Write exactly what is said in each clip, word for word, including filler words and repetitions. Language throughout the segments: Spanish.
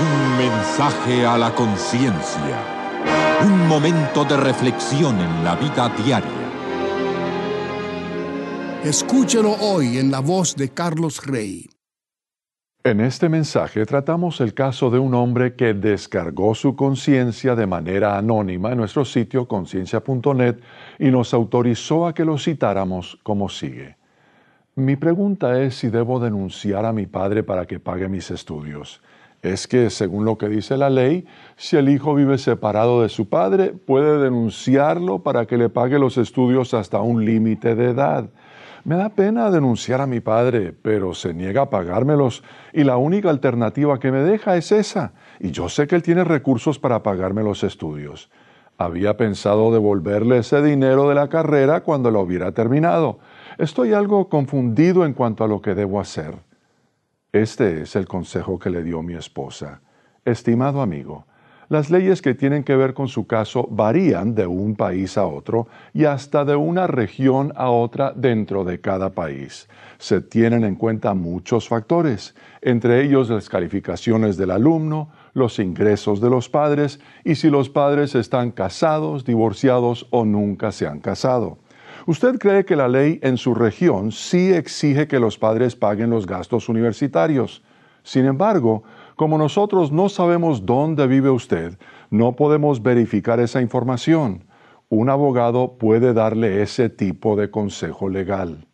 Un mensaje a la conciencia. Un momento de reflexión en la vida diaria. Escúchelo hoy en la voz de Carlos Rey. En este mensaje tratamos el caso de un hombre que descargó su conciencia de manera anónima en nuestro sitio conciencia punto net y nos autorizó a que lo citáramos como sigue. Mi pregunta es si debo denunciar a mi padre para que pague mis estudios. Es que, según lo que dice la ley, si el hijo vive separado de su padre, puede denunciarlo para que le pague los estudios hasta un límite de edad. Me da pena denunciar a mi padre, pero se niega a pagármelos y la única alternativa que me deja es esa. Y yo sé que él tiene recursos para pagarme los estudios. Había pensado devolverle ese dinero de la carrera cuando la hubiera terminado. Estoy algo confundido en cuanto a lo que debo hacer. Este es el consejo que le dio mi esposa. Estimado amigo, las leyes que tienen que ver con su caso varían de un país a otro y hasta de una región a otra dentro de cada país. Se tienen en cuenta muchos factores, entre ellos las calificaciones del alumno, los ingresos de los padres y si los padres están casados, divorciados o nunca se han casado. ¿Usted cree que la ley en su región sí exige que los padres paguen los gastos universitarios? Sin embargo, como nosotros no sabemos dónde vive usted, no podemos verificar esa información. Un abogado puede darle ese tipo de consejo legal.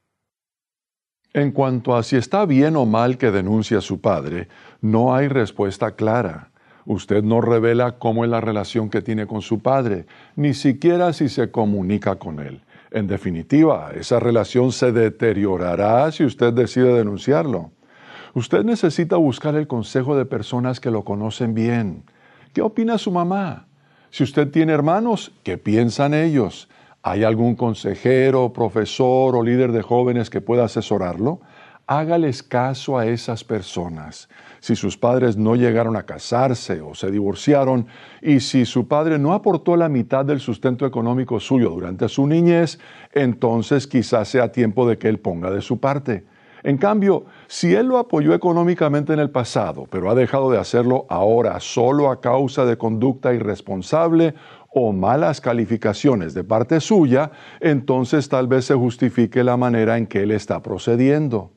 En cuanto a si está bien o mal que denuncie a su padre, no hay respuesta clara. Usted no revela cómo es la relación que tiene con su padre, ni siquiera si se comunica con él. En definitiva, esa relación se deteriorará si usted decide denunciarlo. Usted necesita buscar el consejo de personas que lo conocen bien. ¿Qué opina su mamá? Si usted tiene hermanos, ¿qué piensan ellos? ¿Hay algún consejero, profesor o líder de jóvenes que pueda asesorarlo? Hágales caso a esas personas. Si sus padres no llegaron a casarse o se divorciaron y si su padre no aportó la mitad del sustento económico suyo durante su niñez, entonces quizás sea tiempo de que él ponga de su parte. En cambio, si él lo apoyó económicamente en el pasado, pero ha dejado de hacerlo ahora solo a causa de conducta irresponsable o malas calificaciones de parte suya, entonces tal vez se justifique la manera en que él está procediendo.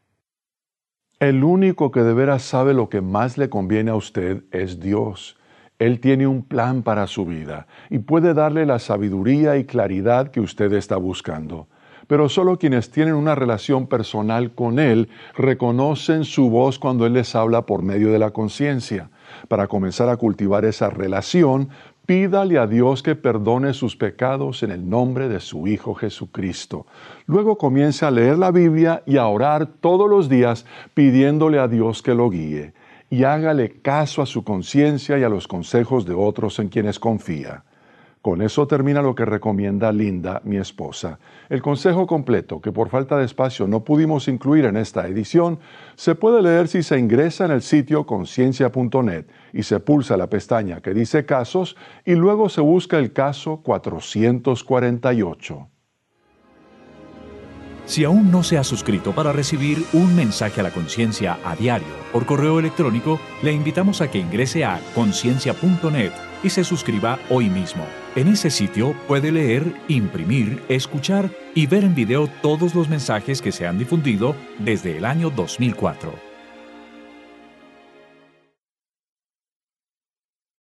El único que de veras sabe lo que más le conviene a usted es Dios. Él tiene un plan para su vida y puede darle la sabiduría y claridad que usted está buscando. Pero solo quienes tienen una relación personal con Él reconocen su voz cuando Él les habla por medio de la conciencia. Para comenzar a cultivar esa relación, pídale a Dios que perdone sus pecados en el nombre de su Hijo Jesucristo. Luego comience a leer la Biblia y a orar todos los días pidiéndole a Dios que lo guíe. Y hágale caso a su conciencia y a los consejos de otros en quienes confía. Con eso termina lo que recomienda Linda, mi esposa. El consejo completo, que por falta de espacio no pudimos incluir en esta edición, se puede leer si se ingresa en el sitio conciencia punto net y se pulsa la pestaña que dice Casos y luego se busca el caso cuatrocientos cuarenta y ocho. Si aún no se ha suscrito para recibir un mensaje a la conciencia a diario por correo electrónico, le invitamos a que ingrese a conciencia punto net y se suscriba hoy mismo. En ese sitio puede leer, imprimir, escuchar y ver en video todos los mensajes que se han difundido desde el año dos mil cuatro.